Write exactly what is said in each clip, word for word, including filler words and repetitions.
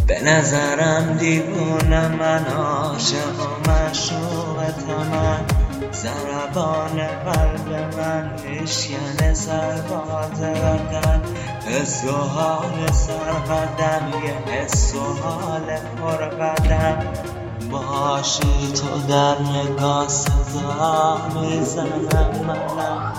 به نظرم دیوونه من، عاشق و معشوقتم من، ضربان قلب من میشکنه ضربات بدن، حس و حال سرقدم یه حس و حال پرقدم، باشی تو در نگاه صدا میزنم منم،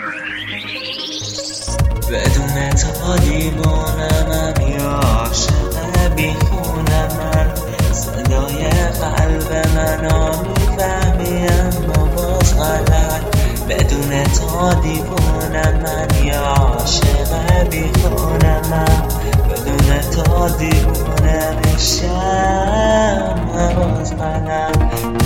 بدون تو دیوانم یا عاشق بیخونم من، صدای قلب منو میفهمی اما باز غلط، بدون تو دیوانم من یا عاشق بیخونم من، بدون تو دیوانه میشم باز غلط.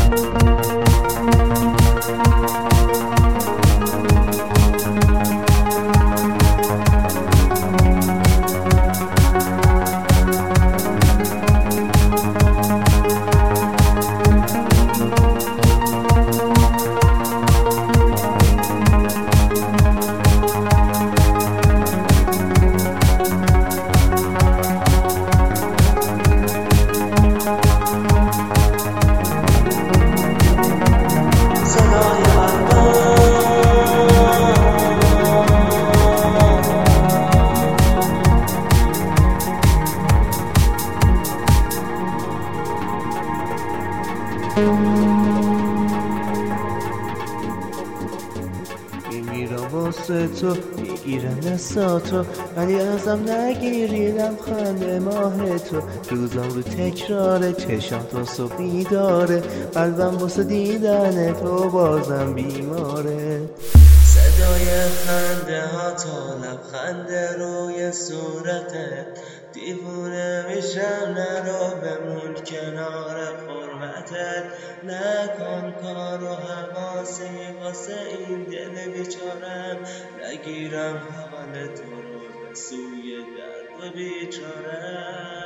میمیرم واسه تو، میگیرم دستاتو، ولی ازم نگیری لبخند ماه تو، روزم رو تکراره، چشم تا صبح بیداره، قلبم واسه دیدن تو بازم بیماره. صدای خنده ها تا لبخند روی صورتت، دیوونه میشم نرو بمون کنار حرمتت، نکن کار و حواسی واسه این دل بیچارم، نگیرم حال تو رو به سوی درد و بیچارم.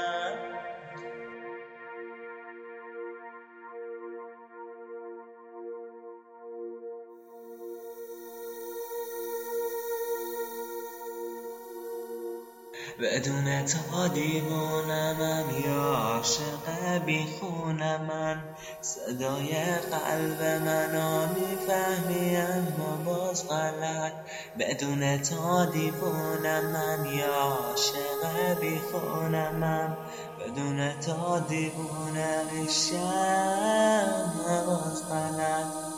بدون تو دیوانمم یا عاشق بیخونم من، صدای قلب منو میفهمی اما باز غلط، بدون تو دیوانم من یا عاشق بیخونمم، بدون تو دیوانه میشم باز غلط.